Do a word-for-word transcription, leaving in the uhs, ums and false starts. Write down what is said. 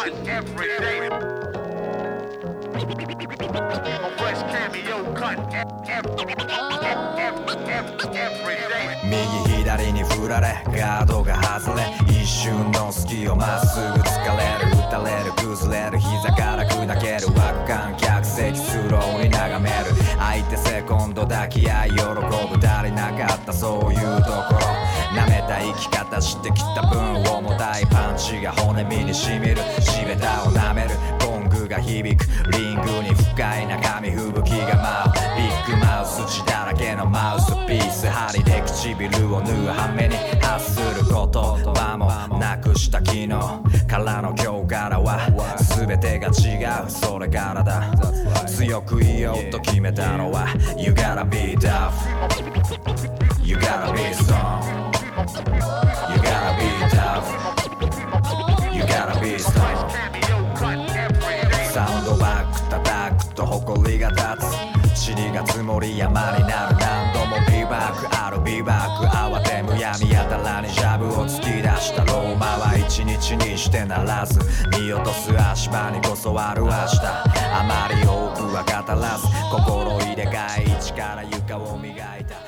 cut every day. A fresh cameo cut every day. 右左に振られガードが外れ一瞬の隙をまっすぐ疲れる打たれる崩れる膝から砕ける枠間客席スローに眺める相手セコンド抱き合い喜ぶ足りなかったそういうところ舐めた生き方してきた分重たいパンチが骨身に染みる地べたを舐めるゴングが響くリングに不快な紙吹雪が舞うビッグマウス血だらけのマウスピース針で唇を縫う羽目に発する言葉もなくした昨日からの今日からは全てが違うそれからだ強く言おうと決めたのは You gotta be tough You gotta be strong You gotta be tough You gotta be strong サウンドバック叩くと誇りが立つ塵が積もり山になる何度もビバックあるビバック慌てむやみやたらにジャブを突き出したローマは一日にしてならず見落とす足場にこそある明日あまり多くは語らず心入れ替え一から床を磨いた